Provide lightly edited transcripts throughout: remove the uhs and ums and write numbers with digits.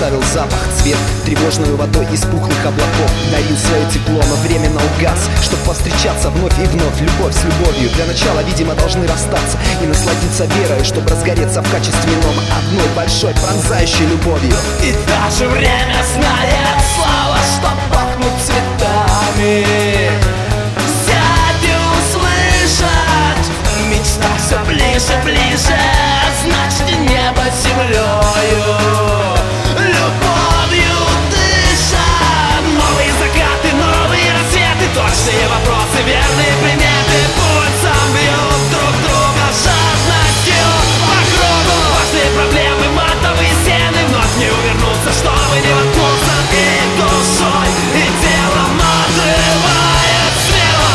оставил запах, цвет тревожную водой из пухлых облаков. Дарил свое тепло, но временно угас, чтоб повстречаться вновь и вновь. Любовь с любовью для начала, видимо, должны расстаться и насладиться верой, чтобы разгореться в качестве ином одной большой пронзающей любовью. И даже время знает слова, что пахнут цветами. Взять и услышать, мечта все ближе, ближе, значит и небо землею, любовью дышат. Новые закаты, новые рассветы, точные вопросы, верные приметы. Пульсом бьют друг друга жадностью по кругу. Важные проблемы, матовые стены, вновь не увернуться, чтобы не воткнуться. И душой, и телом отрывает смело.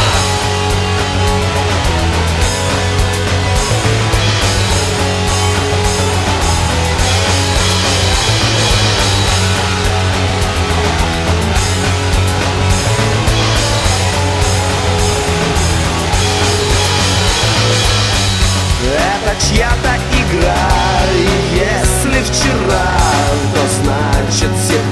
Это чья-то игра, и если вчера, то значит сегодня.